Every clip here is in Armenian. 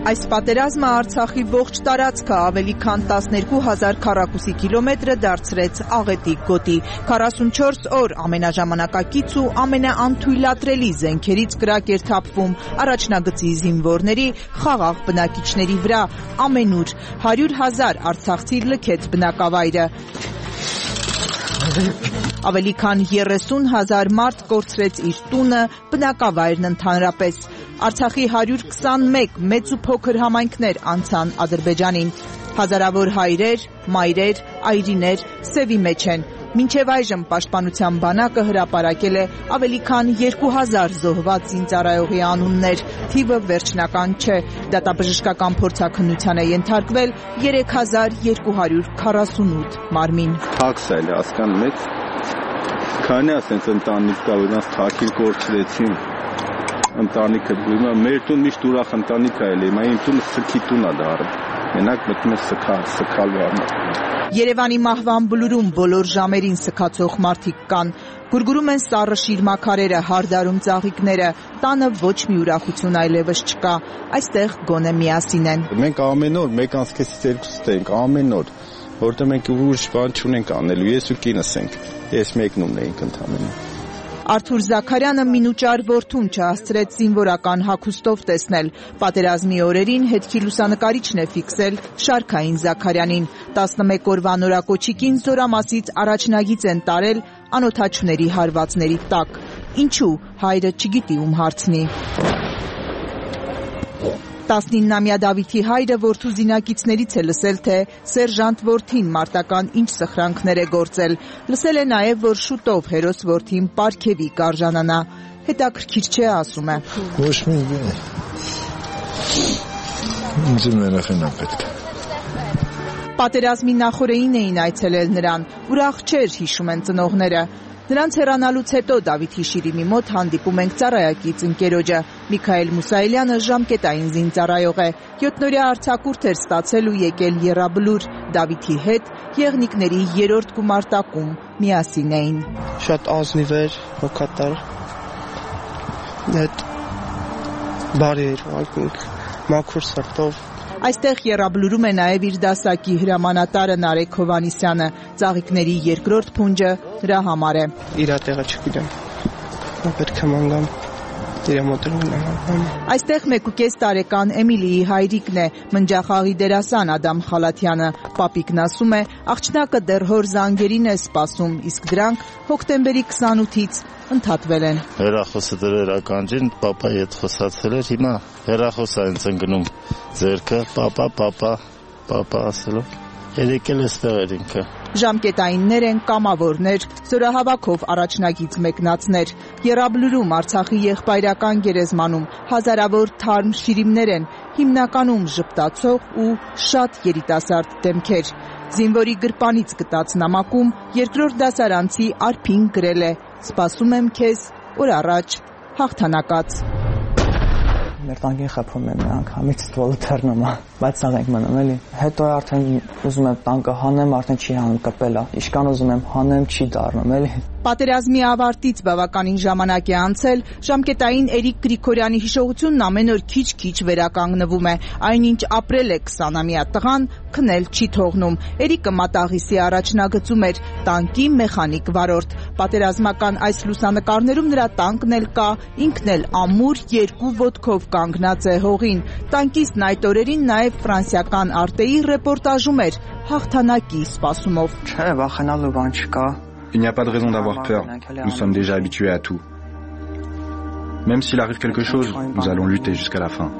Այս պատերազմը Արցախի ողջ տարածքը ավելի քան 12,000 քառակուսի կիլոմետրը դարձրեց աղետի գոտի։ 44 օր ամենաժամանակակից ու ամենաանթույլատրելի զենքերից կրակ էր թափվում առաջնագծի զինվորների, խաղաղ բնակիչների վրա, ամենուր 100,000 արցախցի լքեց բնակավայրը։ Ավելի քան 30,000 մարդ կորցրեց իր տունը, բնակավայրն ընդհանրապես։ Արցախի 121 մեծ ու փոքր համայնքներ անցան Ադրբեջանին։ Հազարավոր հայրեր, մայրեր, այրիներ սևի մեջ են։ Մինչև այժմ Պաշտպանության բանակը հրապարակել է ավելի քան 2000 զոհված զինծառայողի անուններ, թիվը վերջնական չէ։ Դատաբժշկական փորձաքննության է ենթարկվել 3248 մարմին։ Փաքս է հասկանում եք, քանի ասենց ընտանիք կա, որ նրանց թաքիլ կորցրեցին, ընտանիքը դուրս է, մեր տուն միշտ ուրախ ընտանիք է ելի, իմ տունը սքի տուն է դառել, մենակ մտնում է սքալ վարմը։ Երևանի մահվան բլուրում բոլոր ժամերին սքացող մարդիկ կան, գուրգուրում են սառը շիրմաքարերը, հարդարում ծաղիկները, տանը ոչ մի ուրախություն այլևս չկա, այստեղ գոնե միասին են։ Մենք ամեն օր մեկ անցքեսից երկուսից ենք, ամեն օր, որտեղ մենք ուրիշ բան չունենք անելու, ես ու կինս ենք, ես մեկնում էինք ընդամենը։ Արթուր Զաքարյանը մինուճար որդուն չհասցրեց զինվորական հագուստով տեսնել։ Պատերազմի օրերին հետքի լուսանկարիչն է ֆիքսել Շարքային Զաքարյանին։ 11 օրվա նորակոչիկին Զորամասից առաջնագիծ են տարել անօթաչուների հարվածների տակ։ Ինչու հայրը չգիտի ում հարցնի։ 19-ամյա Դավիթի հայրը որդու զինակիցներից է լսել, թե սերժանտ որդին մարտական ինչ սխրանքներ է գործել։ Լսել է նաև, որ շուտով հերոս որդին պարգևի կարժանանա։ Հետաքրքիր չէ, ասում է։ Ոչ մի բան։ Ինձ երեխան է պետք։ Պատերազմի նախօրեին էին այցելել նրան։ Ուրախ չէր, հիշում են ծնողները։ Նրանց հեռանալուց հետո Դավիթի Շիրիմի մոտ հանդիպում ենք ծառայակից ընկերոջը։ Միքայել Մուսայելյանը ժամկետային զինծառայող է։ 7-օրյա արձակուրդ էր ստացել ու եկել Եռաբլուր։ Դավիթի հետ եղնիկների 3-րդ գումարտակում միասին էին։ Շատ ազնիվ էր, հոգատար։ Այդ բարի էր, մաքուր սրտով։ Այստեղ Եռաբլուրում է նաև իր դասակի հրամանատարը Նարեկ Հովհաննիսյանը, ծաղիկների 2-րդ փունջը դրա համար է։ Իրա տեղը չգիտեմ, պետք է մանգամ, իրա մոտը մնամ։ Այստեղ 1.5 տարեկան Էմիլիի հայրիկն է, մնջախաղի դերասան Ադամ Խալաթյանը։ Պապիկն ասում է, աղջնակը դեռ հոր զանգերին է սպասում, իսկ դրանք հոկտեմբերի 28-ից ընդհատվել են։ Հեռախոսը դրել ականջին, պապայի հետ խոսացել էր, հիմա հեռախոսը են ընկնում ձերքը, պապա ասելով։ Երեկել էստեղ էր ինքը։ Ժամկետայիններ են, կամավորներ, զորահավաքով առաջնագիծ մեկնածներ։ Եռաբլուրում, Արցախի եղբայրական գերեզմանում հազարավոր թարմ շիրիմներ են, հիմնականում ժպտացող ու շատ երիտասարդ դեմքեր։ Զինվորի գրպանից գտած նամակում 2-րդ դասարանցի Արփին գրել է. «Սպասում եմ քեզ օր առաջ, հաղթանակած»։ Մեր տանկին խփում են անգամից ստվոլը թռնում է, բայց սաղ ենք մնում էլի։ Հետո արդեն ուզում եմ տանկը հանեմ, արդեն չի հանում, կպել է։ Իշքան ուզում եմ հանեմ, չի դառնում էլի։ Պատերազմի ավարտից բավականին ժամանակ է անցել, ժամկետային Էրիկ Գրիգորյանի հիշողությունն ամեն օր քիչ-քիչ վերականգնվում է։ Այնինչ ապրել է 20-ամյա տղան, քնել չի թողնում։ Էրիկը մատաղիսի առաջնագծում էր, տանկի մեխանիկ վարորդ։ Պատերազմական այս լուսանկարներում նրա տանկն էլ կա, ինքն էլ ամուր 2 ոտքով կանգնած է հողին։ Տանկիստն այդ օրերին նաև ֆրանսիական Արտեի ռեպորտաժում էր հաղթանակի սպասումով։ Չէ, վախենալու բան չկա։ Il n'y a pas de raison d'avoir peur. Nous sommes déjà habitués à tout. Même s'il arrive quelque chose, nous allons lutter jusqu'à la fin.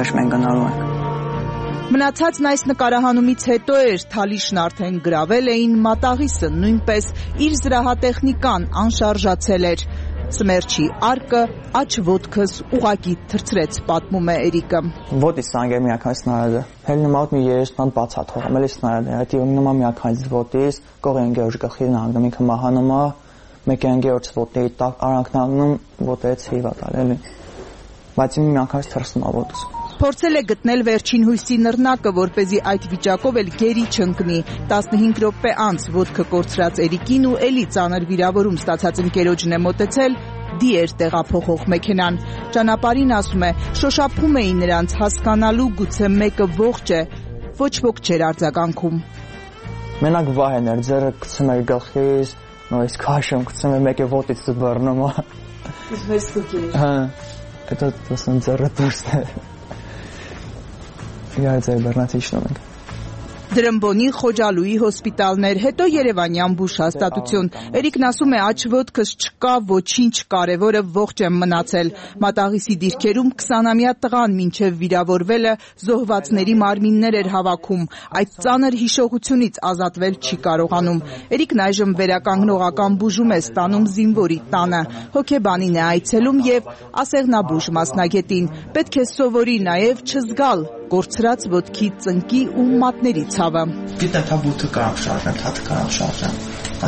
Մնացածն այս նկարահանումից հետո էր, Թալիշն արդեն գրավել էին, մատաղիսը նույնպես, իր զրահատեխնիկան անշարժացել էր։ Սմերջի արկը աջ ոտքս ուղակի թրծրեց, պատմում է Էրիկը։ Ոտից սանգեր միակայից նարադը։ Հելնում ատ մի 3 բան բաց է թողում, էլի սնարադը։ Հետի ուննումա միակայից ոտից, կողեն գեորջ գլխին հանգում, ինքը մահանումա, մեկ անգեորջ ոտների տակ արանքն անգնում, ոտերից հիվատալ, էլի։ Բայց իմ միակայից թրսնում է ոտս։ Փորձել է գտնել վերջին հույսի նռնակը, որպեսզի այդ վիճակով էլ գերի չընկնի։ 15 րոպե անց ոտքը կորցրած Էրիկին ու էլի ծանր վիրավորում ստացած ընկերոջն է մոտեցել, դիեր տեղափոխող մեքենան։ Ճանապարհին, ասում է, շոշափում էին նրանց հասկանալու գուցե մեկը ողջ է, ոչ ոք չէր արձագանքում։ Մենակ վահեն էր, ձեռը գցում էր գլխիս, նույնիսկ քաշում գցում էր մեկը ոտից բռնում։ Իսկ վերստուկի։ Հա, դա դասն ձեռը դուրս է։ Իհարկե բռնած իջնում ենք։ Դրամբոնի, Խոջալուի հոսպիտալներ, հետո Երևանյան բուժ հաստատություն։ Էրիկն ասում է, աջ ոտքս չկա, ոչինչ, կարևորը ողջ եմ մնացել։ Մատաղիսի դիրքերում 20-ամյա տղան մինչև վիրավորվելը զոհվածների մարմիններ էր հավաքում։ Այդ ծանր հիշողությունից ազատվել չի կարողանում։ Էրիկն այժմ վերականգնողական բուժում է ստանում զինվորի տանը։ Հոգեբանին է այցելում եւ ասեղնաբուժ մասնագետին։ Պետք է սովորի նաեւ չզգալ կորցրած ոտքի ծնկի ու մատների ցավը։ Գիտեմ, թե բութը կարող շարժեմ, թաթը կարող շարժեմ։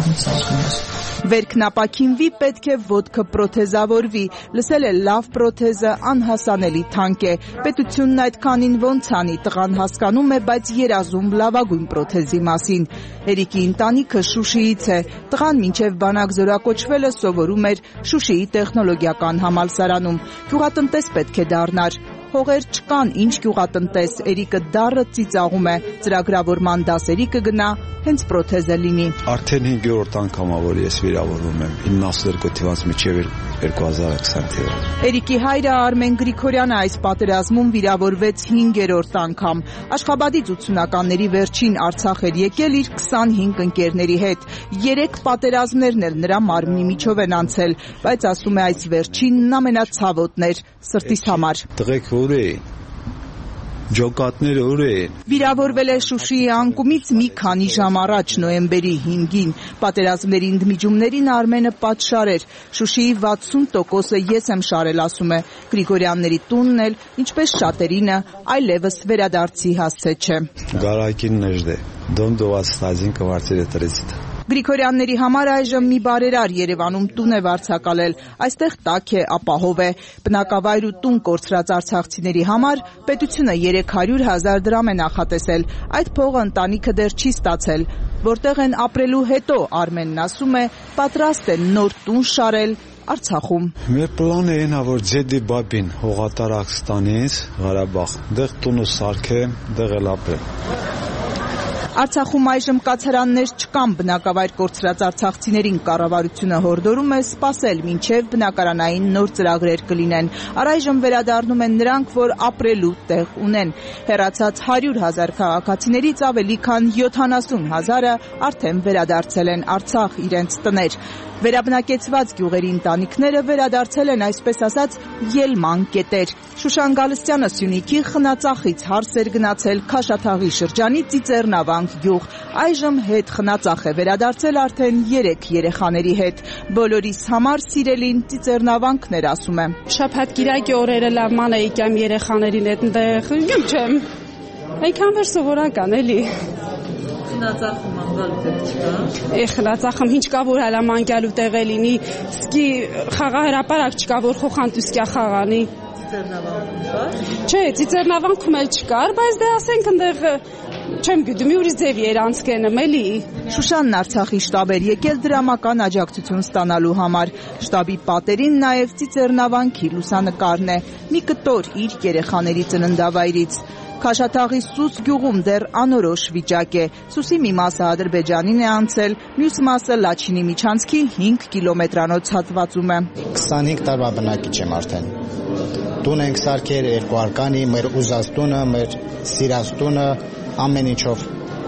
Վերքնապաքինվի, պետք է ոտքը պրոթեզավորվի։ Լսել է լավ պրոթեզը անհասանելի թանկ է։ Պետությունն այդքանին ոնց անի, տղան հասկանում է, բայց երազում լավագույն պրոթեզի մասին։ Էրիկի ընտանիքը Շուշիից է։ Տղան մինչև բանակ զորակոչվելը սովորում էր Շուշիի տեխնոլոգիական համալսարանում։ Գյուղատնտես պետք է դառնար։ Հողեր չկան, ինչ գյուղատնտես, Էրիկը դառը ծիծաղում է, ծրագրավորման դասերի կգնա, հենց պրոթեզը լինի։ Արդեն 5-րդ անգամ որ ես վիրավորվում եմ, 92 թվականից մինչև 2020 թվականը։ Էրիկի հայրը Արմեն Գրիգորյանը այս պատերազմում վիրավորվեց 5-րդ անգամ։ Աշխաբադից 80-ականների վերջին Արցախ էր եկել իր 25 ընկերների հետ։ 3 պատերազմներն էլ նրա մարմնի միջով են անցել, բայց ասում է այս վերջինն ամենացավոտն էր սրտիս համար։ Տղեկ որ է, ջոկատները որ է։ Վիրավորվել է Շուշիի անկումից մի քանի ժամ առաջ, նոյեմբերի 5-ին։ Պատերազմների ընդմիջումներին Արմենը պատշար էր։ Շուշիի 60%-ը ես եմ շարել, ասում է։ Գրիգորյանների տունն էլ, ինչպես շատերինը, այլևս վերադարձի հասցե չէ։ Գարակին նժդե, դոն դողաց ստազին կվարձել է տրեցիտ։ Գրիգորյանների համար այժմ մի բարերար Երևանում տուն է վարձակալել, այստեղ տաք է, ապահով է։ Բնակավայր ու տուն կորցրած արցախցիների համար պետությունը 300,000 դրամ է նախատեսել, այդ փողը ընտանիքը դեռ չի ստացել, որտեղ են ապրելու հետո, Արմենն ասում է, պատրաստ է նոր տուն շարել Արցախում։ Մեր պլանը այն է, որ ձեդի բաբին հողատարակ ստանից Ղարաբաղ, դեղ տունը սարքեմ, դեղ էլ ապրեմ։ Արցախում այժմ կացարաններ չկան, բնակավայր կորցրած արցախցիներին կառավարությունը հորդորում է սպասել, մինչև բնակարանային նոր ծրագրեր կլինեն։ Առայժմ վերադառնում են նրանք, որ ապրելու տեղ ունեն։ Հեռացած 100,000 քաղաքացիներից ավելի քան 70,000-ը արդեն վերադարձել են Արցախ իրենց տներ։ Վերաբնակեցված գյուղերի ընտանիքները վերադարձել են, այսպես ասած, ելման կետեր։ Շուշան Գալստյանը Սյունիքի Խնածախից հարս էր գնացել Քաշաթաղի շրջանի Ծիծեռնավանք գյուղ։ Այժմ հետ խնածախ է վերադարձել արդեն 3 երեխաների հետ։ Բոլորիս համար սիրելին Ծիծեռնավանքն էր, ասում է։ Շաբաթ կիրակի օրերը լավ ման էի կամ երեխաներին հետնդեղ, չեմ։ Այնքան որ սովորական էլի։ Խնածախում անգալու տեղ չկա։ Խնածախում ինչ կա որ հալա մանգալու տեղ է լինի, սկի խաղահրապարակ չկա որ խոխանտուսկյա խաղանի։ Ծիծեռնավանքում կա։ Չէ, Ծիծեռնավանքում էլ չկար, բայց դե ասենք ընդեղ չեմ գիտում, ուրիշ ձևի էր անցկենում էլի։ Շուշանն Արցախի շտաբ էր եկել դրամական աջակցություն ստանալու համար։ Շտաբի պատերին նաև Ծիծեռնավանքի լուսանկարն է, մի կտոր իր երեխաների ծննդավայրից։ Քաշաթաղի Սուս գյուղում դեռ անորոշ վիճակ է։ Սուսի մի մասը Ադրբեջանին է անցել, մյուս մասը Լաչինի միջանցքի 5 կիլոմետրանոց հատվածում է։ 25 տարվա բնակիչ եմ արդեն։ Տուն ենք սարքել, 2 արկանի, մեր ուզած տունը, մեր սիրած տունը, ամեն ինչով։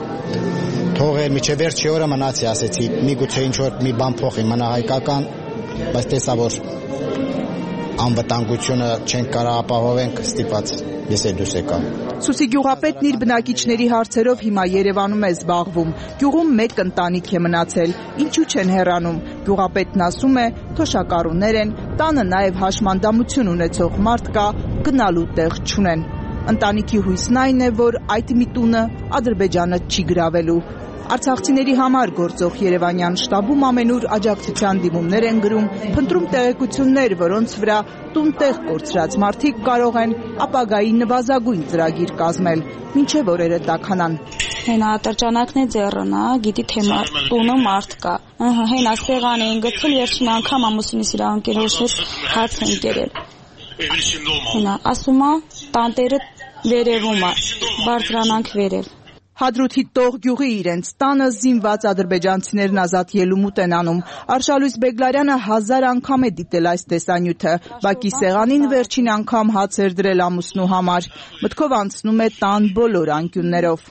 Թողել միջև վերջի օրը մնացի, ասեցի, միգուցե ինչ-որ մի բան փոխի, մնա հայկական, բայց տեսա, որ անվտանգությունը չենք կարող ապահովենք, ստիպված ես էլ դուրս եկա։ Սուսի գյուղապետն իր բնակիչների հարցերով հիմա Երևանում է զբաղվում։ Գյուղում մեկ ընտանիք է մնացել, ինչու չեն հեռանում։ Գյուղապետն ասում է, թոշակառուներ են, տանը նաև հաշմանդամություն ունեցող մարդ կա, գնալու տեղ չունեն։ Ընտանիքի հույսն այն է, որ այդ միտունը Ադրբեջանը չի գրավելու։ Արցախցիների համար գործող Երևանյան շտաբում ամենուր աջակցության դիմումներ են գրում, փնտրում տեղեկություններ, որոնց վրա տուն-տեղ կորցրած մարդիկ կարող են ապագայի նվազագույն ծրագիր կազմել, մինչև օրերը տաքանան։ Հենա ատրճանակն է ձեռնա, գիտի թե տունը մարդ կա։ Հենա սեղան էին գցել, վերջին անգամ ամուսինս իր անկերոջ հետ հաց են կերել։ Հենա ասում է տանտերը վերևում է, բարձրանանք վերև։ Հադրութի Տող գյուղի իրենց տանը զինված ադրբեջանցիներն ազատ ելումուտ են անում։ Արշալույս Բեգլարյանը 1000 անգամ է դիտել այս տեսանյութը։ Բակի սեղանին վերջին անգամ հաց էր դրել ամուսնու համար։ Մտքով անցնում է տան բոլոր անկյուններով։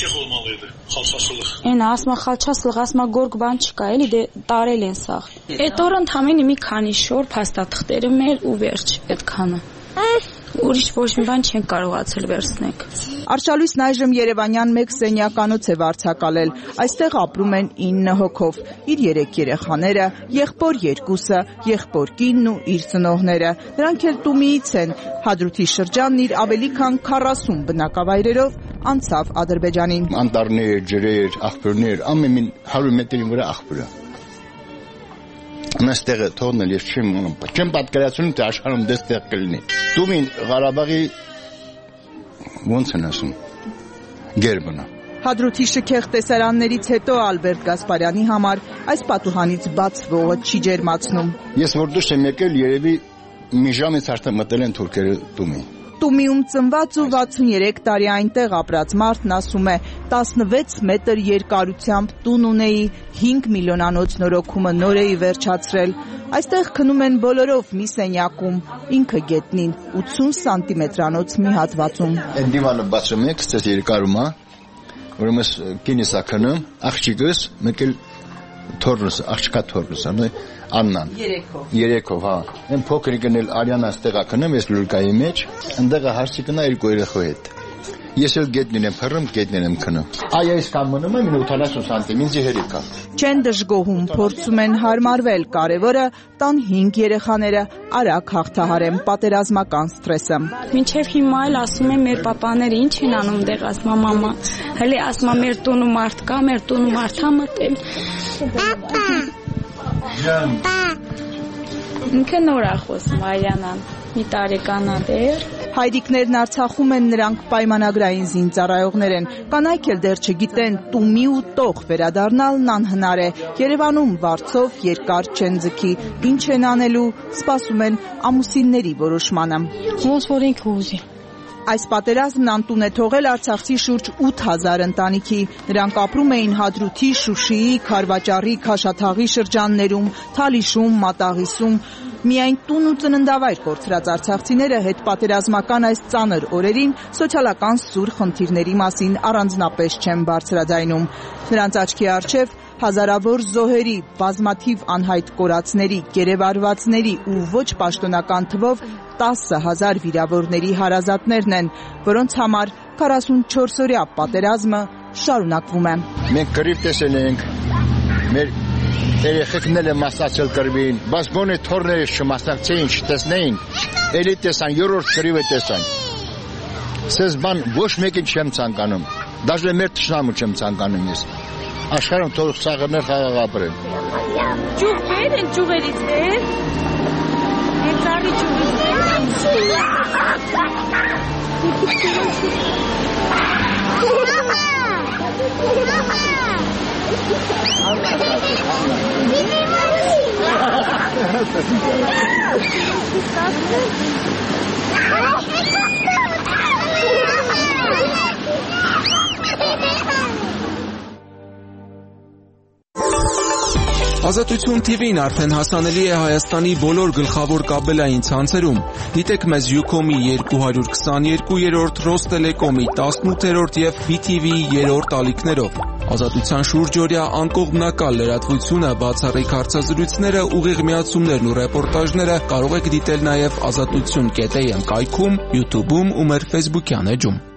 Էն ասма խալչասլղ, ասма գորգ բան չկա, էլի դե տարել են սաղ։ Այդ օրը ընդամենը մի քանի շոր փաստաթղթերը մեր ու վերջ այդքանը։ Ուրիշ ոչ մի բան չեն կարողացել վերցնենք։ Արշալույսն այժմ Երևանյան մեկ սենյականոց է վարձակալել։ Այստեղ ապրում են 9 հոգով։ Իր 3 երեխաները, եղբոր 2-ը, եղբոր կինն ու իր ծնողները։ Նրանք էլ Տումիից են։ Հադրութի շրջանն իր ավելի քան 40 բնակավայրերով անցավ Ադրբեջանին։ Անտառներ, ջրեր, աղբյուրներ, ամեն 100 մետրի վրա աղբյուր է։ Նստեղը թողնել ես չեմ պատկերացնում թե աշխարհում դստեղ կլինի։ Տումին Ղարաբաղի ոնց են ասում գերբնա։ Հադրութի շքեղ տեսարաններից հետո Ալբերտ Գասպարյանի համար այս պատուհանից բացվողը չի ջերմացնում։ Ես որ դուրս եմ եկել, երևի մի ժամից արդեն մտել են թուրքերը Տումի։ Տումիում ծնված ու 63 տարի այնտեղ ապրած մարդն ասում է 16 մետր երկարությամբ տուն ունեի, 5 միլիոնանոց նորոգումը նոր էի վերջացրել։ Այստեղ քնում են բոլորով մի սենյակում, ինքը գետնին 80 սանտիմետրանոց մի հատվածում։ Այն դիվանը բացում եք, ստես երկարում է, ուրեմն կինս է քնում, աղջիկս մեկ էլ թորնս, աղջկա թորնս, Աննան։ Երեքով, հա։ Այն փոքրիկն էլ Արյանա ստեղա քնում, ես լուրկայի մեջ, ընդեղը հարսի կնա 2 երեխու հետ։ Ես էլ գետնին եմ փռում, գետնին եմ քնում։ Այ այս կան մնում եմ 80 սանտիմ, ինձ հերիք է։ Չեն դժգոհում, փորձում են հարմարվել, կարևորը տան 5 երեխաները արագ հաղթահարեն պատերազմական սթրեսը։ Մինչև հիմա էլ ասում են մեր պապաները ինչ են անում դեղ, ասма մամա։ Հələ ասма մեր տունը մարդ կա, մեր տունը մարդ է մտել։ Ինքը նոր է խոսում Արյանան, մի տարեկան է դեռ։ Հայրիկներն Արցախում են, նրանք պայմանագրային զինծառայողներ են։ Կանայք էլ դեռ չգիտեն, Տումի ու Տող վերադառնալն անհնար է։ Երևանում վարձով երկար չեն ձգի։ Ինչ են անելու, սպասում են ամուսինների որոշմանը։ Ոնց որ ինքը ուզի։ Այս պատերազմն անտուն է թողել Արցախցի շուրջ 8000 ընտանիքի։ Նրանք ապրում էին Հադրութի, Շուշիի, Քարվաճառի, Քաշաթաղի շրջաններում, Թալիշում, Մատաղիսում։ Միայն տուն ու ծննդավայր կորցրած արցախցիները հետպատերազմական այս ծանր օրերին սոցիալական սուր խնդիրների մասին առանձնապես չեն բարձրաձայնում։ Նրանց աչքի առջև հազարավոր զոհերի, բազմաթիվ անհայտ կորածների, գերեվարվածների ու ոչ պաշտոնական թվով 10,000 վիրավորների հարազատներն են, որոնց համար 44-օրյա պատերազմը շարունակվում է։ Մենք կռիվ տեսել ենք, մեր երեխեքն էլ մասնակցել կռվին, բայց գոնե թորները չմասնակցեին, չտեսնեին, էլի տեսան, երրորդ կռիվը տեսան։ Սես բան ոչ մեկին չեմ ցանկանում, դաժե մեր թշնամու չեմ ցանկանում ես։ Աշխարհում թող սաղրներ խաղաղ ապրեն։ Ճյուղեր են, ճյուղերից է։ Ծառի Ազատություն TV-ն արդեն հասանելի է Հայաստանի բոլոր գլխավոր կաբելային ցանցերում։ Դիտեք մեզ Ucom-ի 222-րդ, Ռոստելեկոմի 18-րդ և BTV-ի 3-րդ ալիքներով։ Ազատության շուրջօրյա անկողմնակալ լրատվությունը, բացառիկ հարցազրույցները, ուղիղ միացումներն ու ռեպորտաժները կարող եք դիտել նաև azatutsun.am կայքում, YouTube-ում ու մեր Facebook-յան էջում։